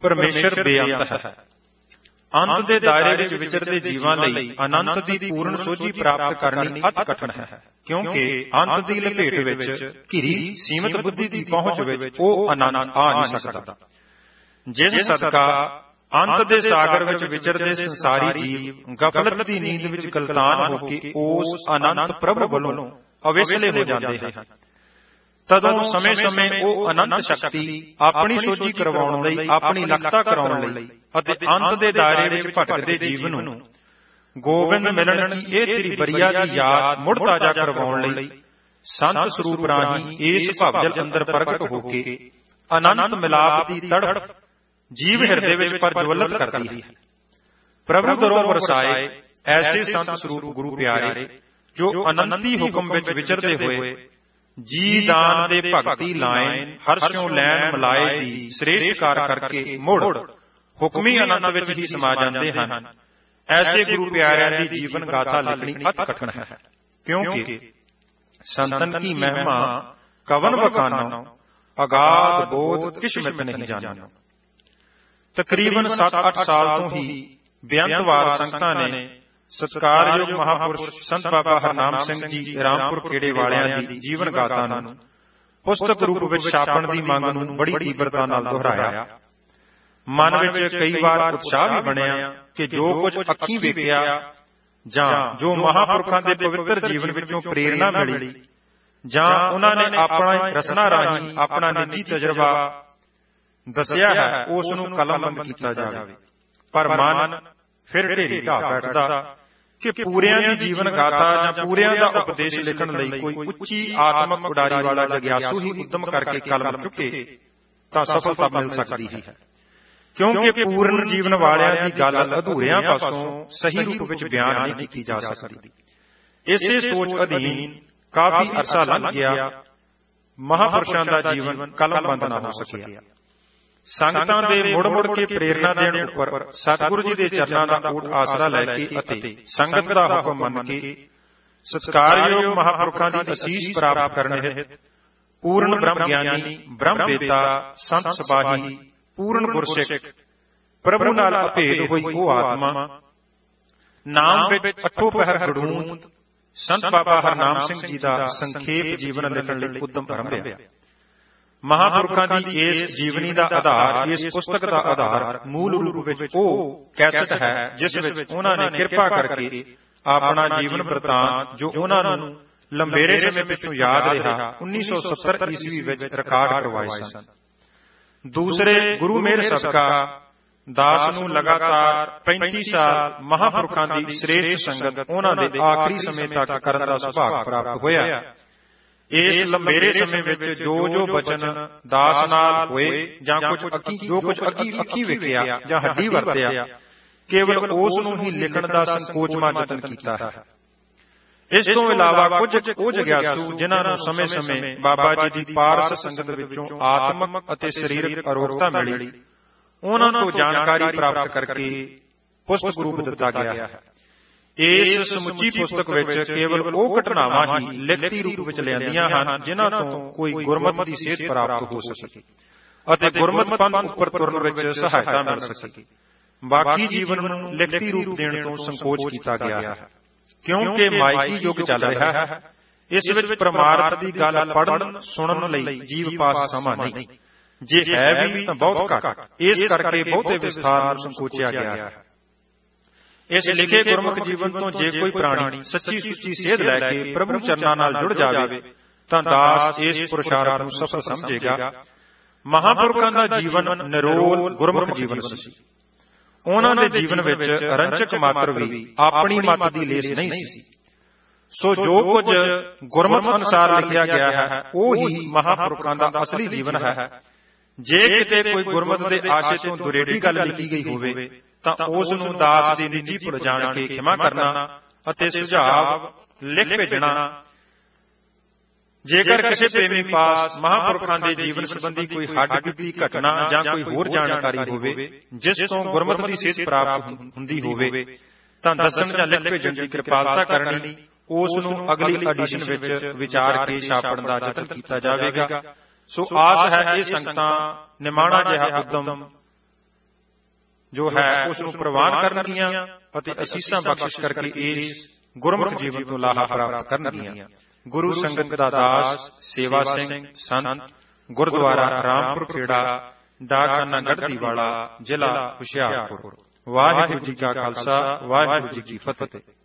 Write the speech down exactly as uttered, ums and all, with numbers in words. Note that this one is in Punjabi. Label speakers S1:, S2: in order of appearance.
S1: ਪਰਮੇਸ਼ਰ ਬੇਅੰਤ ਹੈ। ਅੰਤ ਦੇ ਦਾਇਰੇ ਵਿੱਚ ਵਿਚਰਦੇ ਜੀਵਾਂ ਲਈ ਅਨੰਤ ਦੀ ਪੂਰਨ ਸੋਝੀ ਪ੍ਰਾਪਤ ਕਰਨੀ ਅਤ ਕਠਿਨ ਹੈ, ਕਿਉਂਕਿ ਅੰਤ ਦੀ ਲਪੇਟ ਵਿੱਚ ਘਿਰੀ ਸੀਮਤ ਬੁੱਧੀ ਦੀ ਪਹੁੰਚ ਵਿੱਚ ਉਹ ਆਨੰਦ ਆ ਨਹੀਂ ਸਕਦਾ। ਜਿਸ ਸਦਕਾ ਅੰਤ ਦੇ ਸਾਗਰ ਵਿੱਚ ਵਿਚਰਦੇ ਸੰਸਾਰੀ ਜੀਵ ਗਫਲਤ ਦੀ ਨੀਂਦ ਵਿੱਚ ਗਲਤਾਨ ਹੋ ਕੇ ਉਸ ਅਨੰਤ ਪ੍ਰਭੂ ਵੱਲੋਂ ਅਵੇਸਲੇ ਹੋ ਜਾਂਦੇ ਹਨ। ਤਦੋਂ ਸਮੇਂ ਸਮੇਂ ਉਹ ਅਨੰਤ ਸ਼ਕਤੀ ਆਪਣੀ ਸੋਝੀ ਕਰਵਾਉਣ ਲਈ, ਆਪਣੀ ਲਖਤਾ ਕਰਾਉਣ ਲਈ ਅਤੇ ਅੰਤ ਦੇ ਦਾਇਰੇ ਵਿੱਚ ਭਟਕਦੇ ਜੀਵ ਨੂੰ ਗੋਬਿੰਦ ਮਿਲਣ ਦੀ ਇਹ ਤੇਰੀ ਬਰੀਆ ਦੀ ਯਾਦ ਮੁੜ ਤਾਜ਼ਾ ਕਰਵਾਉਣ ਲਈ ਸੰਤ ਸਰੂਪ ਰਾਹੀਂ ਇਸ ਭਵਜਲ ਅੰਦਰ ਪ੍ਰਗਟ ਹੋ ਕੇ ਅਨੰਤ ਮਿਲਾਪ ਦੀ ਤੜਫ ਜੀਵ ਹਿਰਦੇ ਵਿੱਚ ਪ੍ਰਜਵਲਿਤ ਕਰਦੀ ਹੈ। ਪ੍ਰਭੂ ਦਰੋਂ ਵਰਸਾਏ ਐਸੇ ਸੰਤ ਸਰੂਪ ਗੁਰੂ ਪਿਆਰੇ, ਜੋ ਅਨੰਤੀ ਹੁਕਮ ਵਿੱਚ ਵਿਚਰਦੇ ਹੋਏ ਜੀ ਦਾਨ ਦੇ ਭਗਤੀ ਲਾਇਨ ਹਰਸ਼ੋਂ ਲੈਣ ਮਲਾਏ ਦੀ ਸ੍ਰੇਸ਼ਟ ਕਾਰ ਕਰਕੇ ਮੁੜ ਹੁਕਮੀ ਆਨੰਦ ਵਿੱਚ ਹੀ ਸਮਾ ਜਾਂਦੇ ਹਨ। ਐਸੇ ਗੁਰੂ ਪਿਆਰਿਆਂ ਦੀ ਜੀਵਨ ਗਾਥਾ ਲਿਖਣੀ ਅਤ ਕਠਿਨ ਹੈ, ਕਿਉਂਕਿ ਸੰਤਨ ਕੀ ਮਹਿਮਾ ਕਵਨ ਬਖਾਨੋ, ਅਗਾਧ ਬੋਧ ਕਿਛ ਮਿਤ ਨਹੀਂ ਜਾਣੋ। ਤਕਰੀਬਨ ਸੱਤ ਅੱਠ ਸਾਲ ਤੋਂ ਹੀ ਬੇਅੰਤਵਾਰ ਸੰਗਤਾਂ ਨੇ ਸਤਿਕਾਰਯੋਗ ਮਹਾਂਪੁਰਸ਼ ਸੰਤ ਬਾਬਾ ਹਰਨਾਮ ਸਿੰਘ ਜੀ ਰਾਮਪੁਰ ਖੇੜੇ ਵਾਲਿਆਂ ਦੀ ਜੀਵਨ ਗਾਥਾ ਨੂੰ ਪੁਸਤਕ ਰੂਪ ਵਿੱਚ ਛਾਪਣ ਦੀ ਮੰਗ ਨੂੰ ਬੜੀ ਤੀਬਰਤਾ ਨਾਲ ਦੁਹਰਾਇਆ। ਮਨ ਵਿੱਚ ਕਈ ਵਾਰ ਉਤਸ਼ਾਹ ਵੀ ਬਣਿਆ ਕਿ ਜੋ ਕੁਝ ਅੱਖੀਂ ਵੇਖਿਆ ਜਾਂ ਜੋ ਮਹਾਂਪੁਰਖਾਂ ਦੇ ਪਵਿੱਤਰ ਜੀਵਨ ਵਿੱਚੋਂ ਪ੍ਰੇਰਨਾ ਮਿਲੀ ਜਾਂ ਉਹਨਾਂ ਨੇ ਆਪਣਾ ਰਸਨਾ ਰਾਹੀਂ ਆਪਣਾ ਨਿੱਜੀ ਤਜਰਬਾ ਦੱਸਿਆ ਹੈ, ਉਸ ਨੂੰ ਕਲਮਬੰਦ ਕੀਤਾ ਜਾਵੇ। ਪਰ ਮਨ ਫਿਰ ਢੇਰੀ ਢਾਹ ਬੈਠਦਾ ਕਿ ਪੂਰਿਆਂ ਦੀ ਜੀਵਨ ਗਾਥਾ ਜਾਂ ਪੂਰਿਆਂ ਦਾ ਉਪਦੇਸ਼ ਲਿਖਣ ਲਈ ਕੋਈ ਉੱਚੀ ਆਤਮਕ ਉਡਾਰੀ ਵਾਲਾ ਜਗਿਆਸੂ ਹੀ ਉੱਦਮ ਕਰਕੇ ਕਲਮ ਚੁੱਕੇ ਤਾਂ ਸਫਲਤਾ ਮਿਲ ਸਕਦੀ ਹੈ, ਕਿਉਂਕਿ ਪੂਰਨ ਜੀਵਨ ਵਾਲਿਆਂ ਦੀ ਗੱਲ ਅਧੂਰਿਆਂ ਪਾਸੋਂ ਸਹੀ ਰੂਪ ਵਿੱਚ ਬਿਆਨ ਨਹੀਂ ਕੀਤੀ ਜਾ ਸਕਦੀ। ਇਸੇ ਸੋਚ ਅਧੀਨ ਕਾਫੀ ਅਰਸਾ ਲੰਘ ਗਿਆ, ਮਹਾਂਪੁਰਸ਼ਾਂ ਦਾ ਜੀਵਨ ਕਲਮਬੰਦ ਨਾ ਹੋ ਸਕਿਆ। ਸੰਗਤਾਂ ਦੇ ਮੁੜ ਮੁੜ ਕੇ ਪ੍ਰੇਰਨਾ ਦੇਣ ਉੱਪਰ ਸਤਿਗੁਰੂ ਜੀ ਦੇ ਚਰਨਾਂ ਦਾ ਓਟ ਆਸਰਾ ਲੈ ਕੇ ਅਤੇ ਸੰਗਤ ਦਾ ਹੁਕਮ ਮੰਨ ਕੇ ਸਤਿਕਾਰਯੋਗ ਮਹਾਂਪੁਰਖਾਂ ਦੀ ਅਸੀਸ ਪ੍ਰਾਪਤ ਕਰਨ ਹਿਤ ਪੂਰਨ ਬ੍ਰਹਮ ਗਿਆਨੀ, ਬ੍ਰਹਮ ਵੇਤਾ, ਸੰਤ ਸਬਾਹੀ, ਪੂਰਨ ਗੁਰਸਿੱਖ, ਪ੍ਰਭੂ ਨਾਲ ਅਭੇਦ ਹੋਈ ਉਹ ਆਤਮਾ, ਨਾਮ ਵਿੱਚ ਅਠੋ ਪਹਿਰ ਗੜੂੰਤ ਸੰਤ ਬਾਬਾ ਹਰਨਾਮ ਸਿੰਘ ਜੀ ਦਾ ਸੰਖੇਪ ਜੀਵਨ ਲਿਖਣ ਲਈ ਉਦਮ ਆਰੰਭਿਆ। ਮਹਾਂਪੁਰਖਾਂ ਦੀ ਇਸ ਜੀਵਨੀ ਦਾ ਆਧਾਰ, ਇਸ ਪੁਸਤਕ ਦਾ ਆਧਾਰ ਮੂਲ ਰੂਪ ਵਿੱਚ ਉਹ ਕੈਸਟ ਹੈ ਜਿਸ ਵਿੱਚ ਉਹਨਾਂ ਨੇ ਕਿਰਪਾ ਕਰਕੇ ਆਪਣਾ ਜੀਵਨ ਬ੍ਰਿਤਾਂਤ, ਜੋ ਉਹਨਾਂ ਨੂੰ ਲੰਬੇਰੇ ਸਮੇਂ ਪਿੱਛੋਂ ਯਾਦ ਰਿਹਾ, ਉੱਨੀ ਸੌ ਸੱਤਰ ਈਸਵੀ ਵਿੱਚ ਰਿਕਾਰਡ ਕਰਵਾਏ ਸਨ। ਦੂਸਰੇ ਗੁਰੂ ਮੇਹਰ ਸਦਕਾ ਦਾਸ ਨੂੰ ਲਗਾਤਾਰ ਪੈਂਤੀ ਸਾਲ ਮਹਾਂਪੁਰਖਾਂ ਦੀ ਸ੍ਰੇਸ਼ਟ ਸੰਗਤ ਉਹਨਾਂ ਦੇ ਆਖਰੀ ਸਮੇਂ ਤੱਕ ਕਰਨ ਦਾ ਸੁਭਾਗ ਪ੍ਰਾਪਤ ਹੋਇਆ। ਇਸ ਲੰਬੇਰੇ ਸਮੇਂ ਵਿੱਚ ਜੋ ਜੋ ਬਚਨ ਦਾਸ ਨਾਲ ਹੋਏ ਜਾਂ ਕੁਝ ਅੱਖੀ ਜੋ ਕੁਝ ਅੱਖੀ ਅੱਖੀ ਵੇਖਿਆ ਜਾਂ ਹੱਡੀ ਵਰਤਿਆ, ਕੇਵਲ ਉਸ ਨੂੰ ਹੀ ਲਿਖਣ ਦਾ ਸੰਕੋਚਮਾ ਯਤਨ ਕੀਤਾ ਹੈ। ਇਸ ਤੋਂ ਇਲਾਵਾ ਕੁਝ ਉਹ ਜਗਿਆਸੂ ਜਿਨ੍ਹਾਂ ਨੂੰ ਸਮੇਂ ਸਮੇਂ ਬਾਬਾ ਜੀ ਦੀ ਪਾਰਸ ਸੰਗਤ ਵਿੱਚੋਂ ਆਤਮਕ ਅਤੇ ਸਰੀਰਕ ਅਰੋਗਤਾ ਮਿਲੀ, ਉਹਨਾਂ ਤੋਂ ਜਾਣਕਾਰੀ ਪ੍ਰਾਪਤ ਕਰਕੇ ਪੁਸਤਕ ਰੂਪ ਦਿੱਤਾ ਗਿਆ ਹੈ। ਇਸ ਸਮੁੱਚੀ ਪੁਸਤਕ ਵਿੱਚ ਕੇਵਲ ਉਹ ਘਟਨਾਵਾਂ ਹੀ ਲਿਖਤੀ ਰੂਪ ਵਿੱਚ ਲਿਆਂਦੀਆਂ ਹਨ ਜਿਨ੍ਹਾਂ ਤੋਂ ਕੋਈ ਗੁਰਮਤਿ ਦੀ ਸੇਧ ਪ੍ਰਾਪਤ ਹੋ ਸਕੇ ਅਤੇ ਗੁਰਮਤਿ ਪੰਥ ਉੱਪਰ ਤੁਰਨ ਵਿੱਚ ਸਹਾਇਤਾ ਮਿਲ ਸਕੇ। ਬਾਕੀ ਜੀਵਨ ਨੂੰ ਲਿਖਤੀ ਰੂਪ ਦੇਣ ਤੋਂ ਸੰਕੋਚ ਕੀਤਾ ਗਿਆ ਹੈ, ਕਿਉਂਕਿ ਮਾਇਕੀ ਯੁੱਗ ਚੱਲ ਰਿਹਾ ਹੈ। ਇਸ ਵਿੱਚ ਪਰਮਾਰਥ ਦੀ ਗੱਲ ਪੜ੍ਹਨ ਸੁਣਨ ਲਈ ਜੀਵ ਪਾਸ ਸਮਾਂ ਨਹੀਂ, ਜੇ ਹੈ ਵੀ ਤਾਂ ਬਹੁਤ ਘੱਟ। ਇਸ ਕਰਕੇ ਬਹੁਤੇ ਵਿਸਥਾਰ ਨੂੰ ਸੰਕੋਚਿਆ ਗਿਆ ਹੈ। ਇਸ ਲਿਖੇ ਗੁਰਮੁਖ ਜੀਵਨ ਤੋਂ ਜੇ ਕੋਈ ਪ੍ਰਾਣੀ ਸੱਚੀ ਸੁੱਚੀ ਸੇਧ ਲੈ ਕੇ ਪ੍ਰਭੂ ਚਰਨਾਂ ਨਾਲ ਜੁੜ ਜਾਵੇ ਤਾਂ ਦਾਸ ਇਸ ਪੁਰਸ਼ਾਰਥ ਨੂੰ ਸਫਲ ਸਮਝੇਗਾ। ਮਹਾਂਪੁਰਖਾਂ ਦਾ ਜੀਵਨ ਨਿਰੋਲ ਗੁਰਮੁਖ ਜੀਵਨ ਸੀ। ਉਹਨਾਂ ਦੇ ਜੀਵਨ ਵਿੱਚ ਰੰਚਕ ਮਾਤਰ ਵੀ ਆਪਣੀ ਮੱਤ ਦੀ ਲੇਸ ਨਹੀਂ ਸੀ। ਸੋ ਜੋ ਕੁਝ ਗੁਰਮਤਿ ਅਨੁਸਾਰ ਲਿਖਿਆ ਗਿਆ ਹੈ ਉਹ ਹੀ ਮਹਾਂਪੁਰਖਾਂ ਦਾ ਅਸਲੀ ਜੀਵਨ ਹੈ। ਜੇ ਕਿਤੇ ਕੋਈ ਗੁਰਮਤਿ ਦੇ ਆਸ਼ੇ ਤੋਂ ਦੁਰੇਡੀ ਗੱਲ ਲਿਖੀ ਗਈ ਹੋਵੇ ਤਾਂ ਉਸ ਨੂੰ ਦਾਸ ਦੀ ਨਿੱਜੀ ਭੁੱਲ ਜਾਣ ਕੇ ਖਿਮਾ ਕਰਨਾ ਅਤੇ ਸੁਝਾਅ ਲਿਖ ਭੇਜਣਾ। ਜੇਕਰ ਕਿਸੇ ਪ੍ਰੇਮੀ ਪਾਸ ਮਹਾਂਪੁਰਖਾਂ ਦੇ ਜੀਵਨ ਸੰਬੰਧੀ ਕੋਈ ਹੱਡ ਬੀਤੀ ਘਟਨਾ ਜਾਂ ਕੋਈ ਹੋਰ ਜਾਣਕਾਰੀ ਹੋਵੇ ਜਿਸ ਤੋਂ ਗੁਰਮਤਿ ਦੀ ਸੇਧ ਪ੍ਰਾਪਤ ਹੁੰਦੀ ਹੋਵੇ ਤਾਂ ਦੱਸਣ ਜਾਂ ਲਿਖ ਭੇਜਣ ਦੀ ਕਿਰਪਾਲਤਾ ਕਰਨੀ। ਉਸ ਨੂੰ ਅਗਲੀ ਐਡੀਸ਼ਨ ਵਿੱਚ ਵਿਚਾਰ ਕੇ ਛਾਪਣ ਦਾ ਯਤਨ ਕੀਤਾ ਜਾਵੇਗਾ। ਸੋ ਆਸ ਹੈ ਇਹ ਸੰਗਤਾਂ ਨਿਮਾਣਾ ਜਿਹਾ ਉਦਮ ਜੋ ਹੈ ਉਸ ਨੂੰ ਪ੍ਰਵਾਨ ਕਰਨਗੀਆਂ ਅਤੇ ਅਸੀਸਾਂ ਬਖਸ਼ਿਸ਼ ਕਰਕੇ ਇਸ ਗੁਰਮੁਖ ਜੀਵਨ ਤੋਂ ਲਾਹਾ ਪ੍ਰਾਪਤ ਕਰਨਗੀਆਂ। ਗੁਰੂ ਸੰਗਤ ਦਾ ਦਾਸ ਸੇਵਾ ਸਿੰਘ ਸੰਤ, ਗੁਰਦੁਆਰਾ ਰਾਮਪੁਰ ਖੇੜਾ, ਡਾਕਖਾਨਾ ਗੜ੍ਹਦੀ ਵਾਲਾ, ਜ਼ਿਲ੍ਹਾ ਹੁਸ਼ਿਆਰਪੁਰ। ਵਾਹਿਗੁਰੂ ਜੀ ਕਾ ਖਾਲਸਾ, ਵਾਹਿਗੁਰੂ ਜੀ ਕੀ ਫਤਿਹ।